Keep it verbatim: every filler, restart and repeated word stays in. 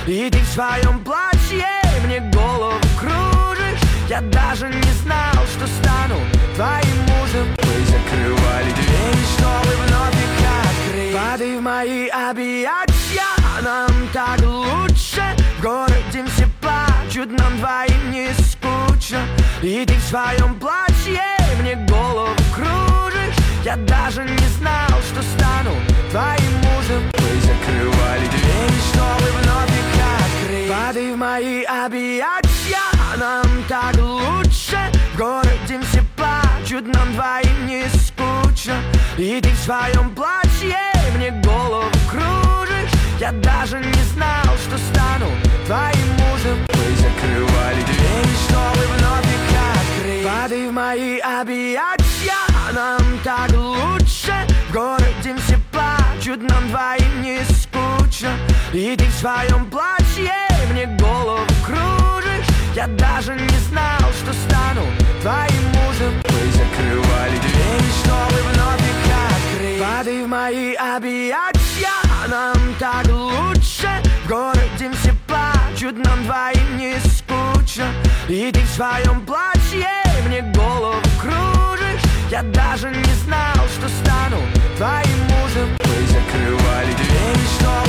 И ты в своем платье мне голову кружишь. Я даже не знал, что стану твоим мужем. Мы закрывали двери, чтобы вновь их открыть. Падай в мои объятия, нам так лучше. В городе все плачут, нам двоим не скучно. И ты в своем платье мне голову кружишь. Я даже не знал, что стану твоим мужем. Мы закрывали двери, чтобы вновь их открыть. Падай в мои объятия, нам так лучше. В городе все плачут, нам двоим не скучно. И ты в своем платье мне голову кружишь. Я даже не знал, что стану твоим мужем. Мы закрывали двери, чтобы вновь их открыть. Падай в мои объятия, нам так лучше. В городе все плачут, нам двоим не скучно. И ты в своем платье мне голову кружишь. Я даже не знал, что стану твоим мужем. Мы закрывали двери, чтобы вновь их открыть. Падай в мои объятия, нам так лучше. В городе все плачут, нам двоим не скучно. И ты в своем платье мне голову кружишь. Я даже не знал, что стану твоим мужем. Мы закрывали двери, чтобы